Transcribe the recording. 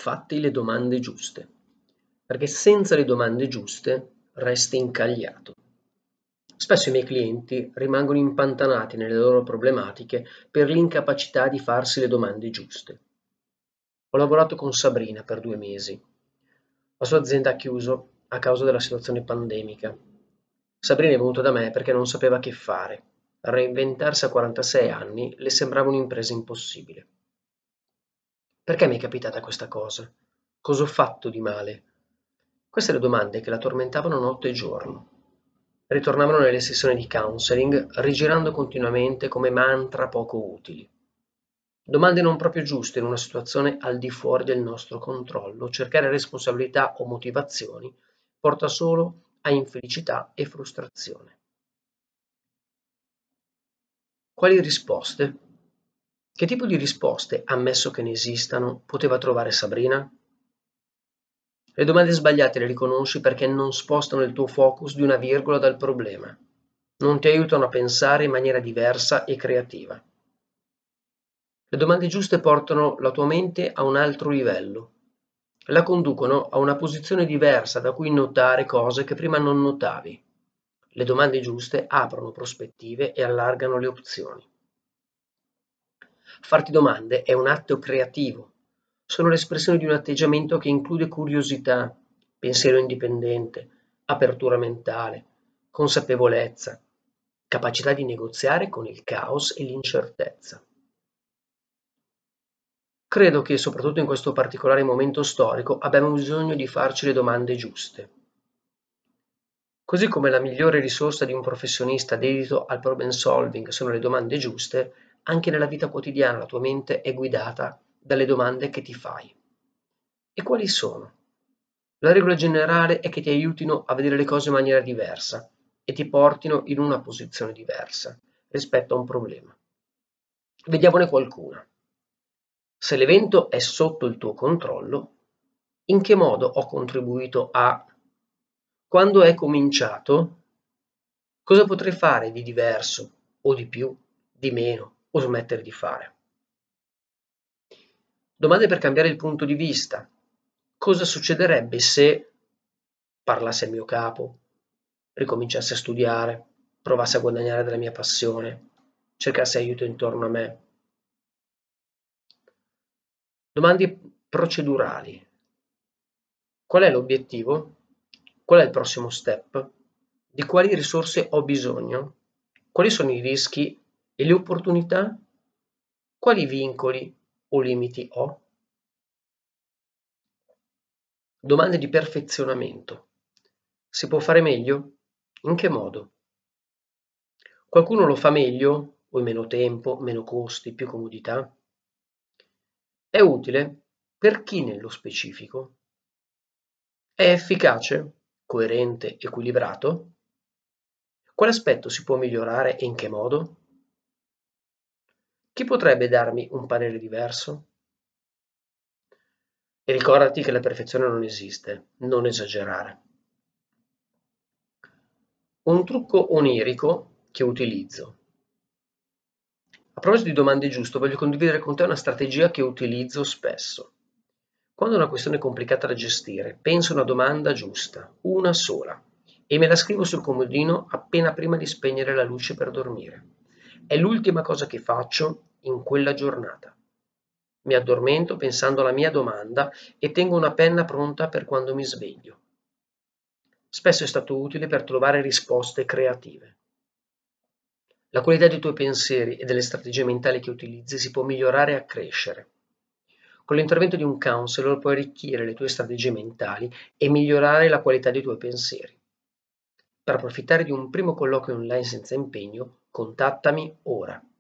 fatti le domande giuste, perché senza le domande giuste resti incagliato. Spesso i miei clienti rimangono impantanati nelle loro problematiche per l'incapacità di farsi le domande giuste. Ho lavorato con Sabrina per 2 mesi. La sua azienda ha chiuso a causa della situazione pandemica. Sabrina è venuta da me perché non sapeva che fare. Reinventarsi a 46 anni le sembrava un'impresa impossibile. Perché mi è capitata questa cosa? Cosa ho fatto di male? Queste le domande che la tormentavano notte e giorno. Ritornavano nelle sessioni di counseling, rigirando continuamente come mantra poco utili. Domande non proprio giuste in una situazione al di fuori del nostro controllo. Cercare responsabilità o motivazioni porta solo a infelicità e frustrazione. Quali risposte? Che tipo di risposte, ammesso che ne esistano, poteva trovare Sabrina? Le domande sbagliate le riconosci perché non spostano il tuo focus di una virgola dal problema. Non ti aiutano a pensare in maniera diversa e creativa. Le domande giuste portano la tua mente a un altro livello. La conducono a una posizione diversa da cui notare cose che prima non notavi. Le domande giuste aprono prospettive e allargano le opzioni. Farti domande è un atto creativo. Sono l'espressione di un atteggiamento che include curiosità, pensiero indipendente, apertura mentale, consapevolezza, capacità di negoziare con il caos e l'incertezza. Credo che, soprattutto in questo particolare momento storico, abbiamo bisogno di farci le domande giuste. Così come la migliore risorsa di un professionista dedito al problem solving sono le domande giuste, anche nella vita quotidiana la tua mente è guidata dalle domande che ti fai. E quali sono? La regola generale è che ti aiutino a vedere le cose in maniera diversa e ti portino in una posizione diversa rispetto a un problema. Vediamone qualcuna. Se l'evento è sotto il tuo controllo, in che modo ho contribuito a... Quando è cominciato? Cosa potrei fare di diverso, o di più, di meno, o smettere di fare? Domande per cambiare il punto di vista. Cosa succederebbe se parlassi al mio capo, ricominciassi a studiare, provassi a guadagnare della mia passione, cercassi aiuto intorno a me? Domande procedurali. Qual è l'obiettivo? Qual è il prossimo step? Di quali risorse ho bisogno? Quali sono i rischi e le opportunità? Quali vincoli o limiti ho? Domande di perfezionamento. Si può fare meglio? In che modo? Qualcuno lo fa meglio o in meno tempo, meno costi, più comodità? È utile? Per chi nello specifico? È efficace? Coerente? Equilibrato? Quale aspetto si può migliorare e in che modo? Chi potrebbe darmi un parere diverso? E ricordati che la perfezione non esiste, non esagerare. Un trucco onirico che utilizzo. A proposito di domande giuste, voglio condividere con te una strategia che utilizzo spesso. Quando ho una questione complicata da gestire, penso a una domanda giusta, una sola, e me la scrivo sul comodino appena prima di spegnere la luce per dormire. È l'ultima cosa che faccio in quella giornata. Mi addormento pensando alla mia domanda e tengo una penna pronta per quando mi sveglio. Spesso è stato utile per trovare risposte creative. La qualità dei tuoi pensieri e delle strategie mentali che utilizzi si può migliorare e accrescere. Con l'intervento di un counselor puoi arricchire le tue strategie mentali e migliorare la qualità dei tuoi pensieri. Per approfittare di un primo colloquio online senza impegno, contattami ora.